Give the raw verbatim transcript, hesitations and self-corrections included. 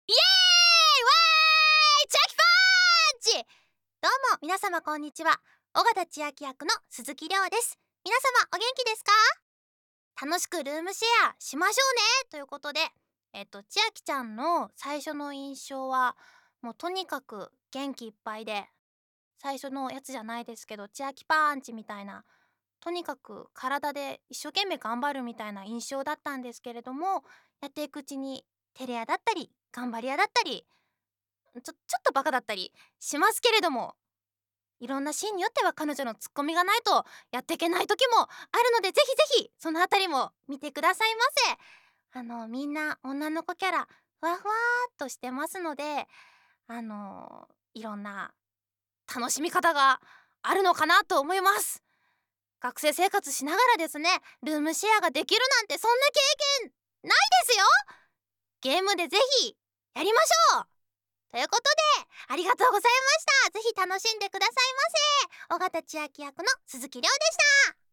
イエーイわーい千秋パンチ。どうも皆様こんにちは。尾形千秋役の鈴木亮です。皆様お元気ですか？楽しくルームシェアしましょうねということで、えっと千秋ちゃんの最初の印象はもうとにかく元気いっぱいで、最初のやつじゃないですけど千秋パンチみたいな、とにかく体で一生懸命頑張るみたいな印象だったんですけれども、やっていくうちに照れ屋だったり頑張り屋だったり、ちょちょっとバカだったりしますけれども、いろんなシーンによっては彼女のツッコミがないとやっていけない時もあるので、ぜひぜひそのあたりも見てくださいませ。あのみんな女の子キャラふわふわっとしてますので、あのいろんな楽しみ方があるのかなと思います。学生生活しながらですね、ルームシェアができるなんてそんな経験ないですよ。ゲームでぜひやりましょうということで、ありがとうございました。ぜひ楽しんでくださいませ。尾形千秋役の鈴木亮でした。